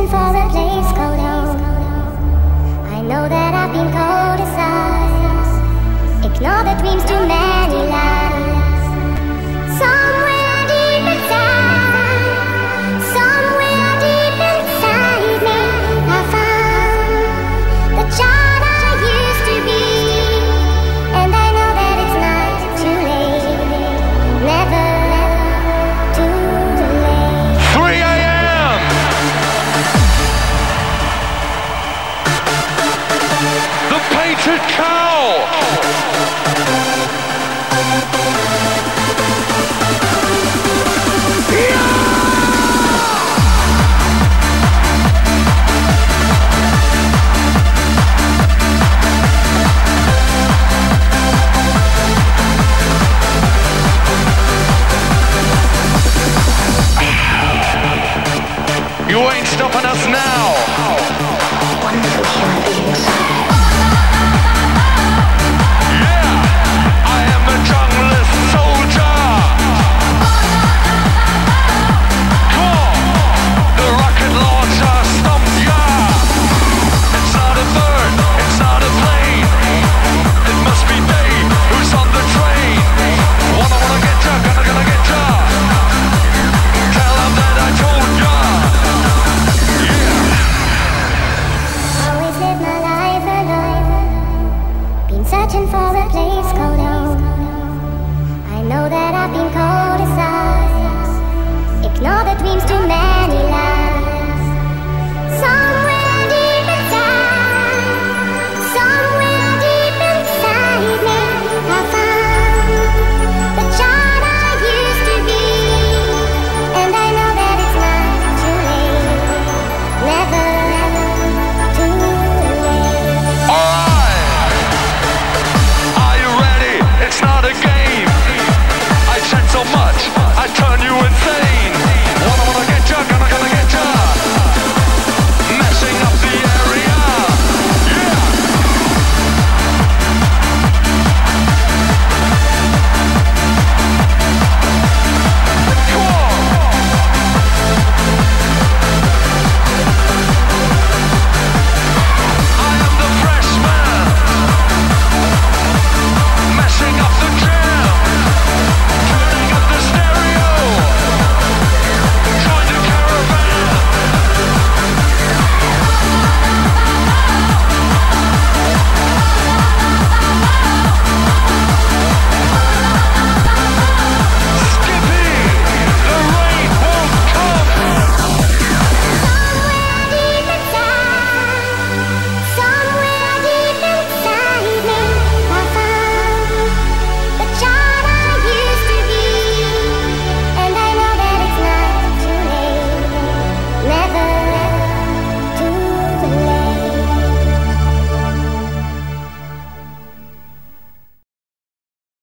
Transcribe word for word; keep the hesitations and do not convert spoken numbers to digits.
searching for a place called home. I know that I've been cold aside. Ignore the dreams, too many lies. Somewhere deep inside, somewhere deep inside me, I found the child I used to be. And I know that it's not too late. Never too late. three a.m. The Painted Cow. You ain't stopping us now.